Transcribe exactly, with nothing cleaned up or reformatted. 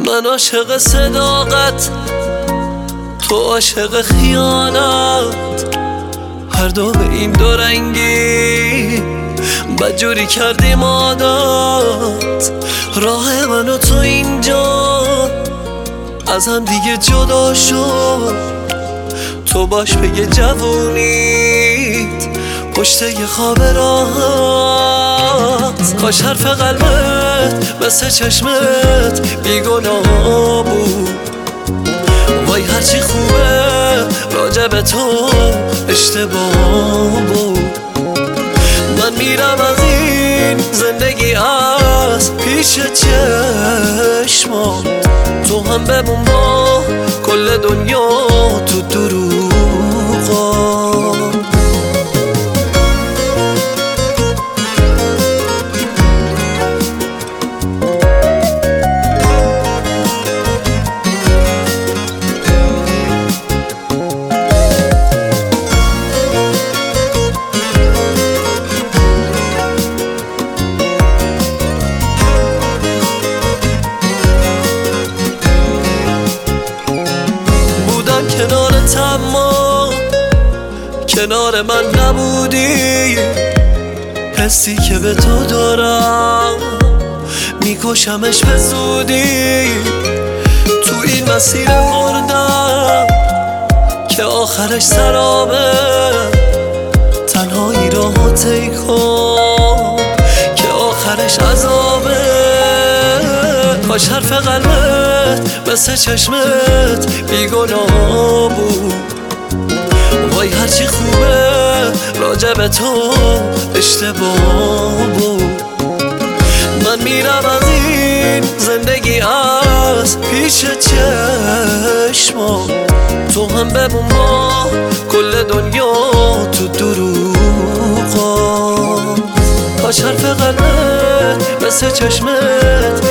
من عاشق صداقت، تو عاشق خیانت، هر دو به این دو رنگی بدجوری کردیم عادت. راه من و تو اینجا از هم دیگه جدا شد، تو باش بگه جوونیت پشت یه خواب راحت. کاش حرف قلبت مثل چشمت بیگناه بود، وای هرچی خوبه راجع به تو اشتباه بود. من میرم از این زندگی از پیش چشمات، تو هم بمون با کل دنیا تو دروغا. کنارت اما کنار من نبودی، حسی که به تو دارم میکشمش به زودی. تو این مسیر مردم که آخرش سرابه، تنهایی راهو طی کن که آخرش عذابه. کاش حرف قلبت مثل چشمت بیگناه بود، وای هرچی خوبه راجع به تو اشتباه بود. من میرم از این زندگی از پیش چشمات، تو هم بمون با کل دنیا تو دروغا. کاش حرف قلبت مثل چشمت